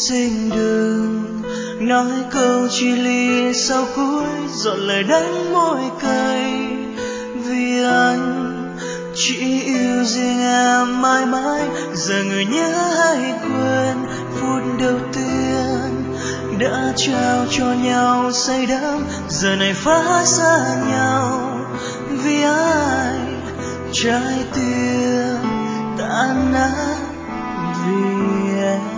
xin đừng nói câu chia ly sau cuối giọt lời đắng môi cay, vì anh chỉ yêu riêng em mãi mãi. Giờ người nhớ hay quên phút đầu tiên đã trao cho nhau say đắm, giờ này phá xa nhau vì ai, trái tim tan nát vì em.